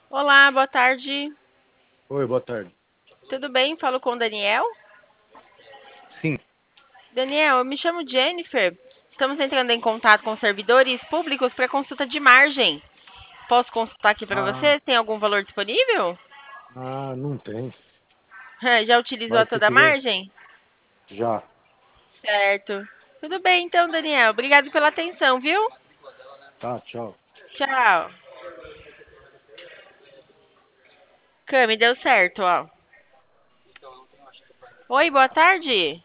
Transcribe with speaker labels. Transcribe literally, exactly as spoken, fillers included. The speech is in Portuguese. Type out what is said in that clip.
Speaker 1: Olá, boa tarde.
Speaker 2: Oi, boa tarde.
Speaker 1: Tudo bem? Falo com o Daniel.
Speaker 2: Sim.
Speaker 1: Daniel, eu me chamo Jennifer. Estamos entrando em contato com servidores públicos para consulta de margem. Posso consultar aqui para
Speaker 2: Ah,
Speaker 1: você? Tem algum valor disponível?
Speaker 2: ah, não tem.
Speaker 1: Já utilizou a
Speaker 2: Mas você
Speaker 1: toda a
Speaker 2: queria?
Speaker 1: margem?
Speaker 2: Já.
Speaker 1: Certo. Tudo bem, então, Daniel. Obrigado pela atenção, viu?
Speaker 2: Tá, tchau.
Speaker 1: Tchau. Cami, deu certo, ó. Oi, boa tarde.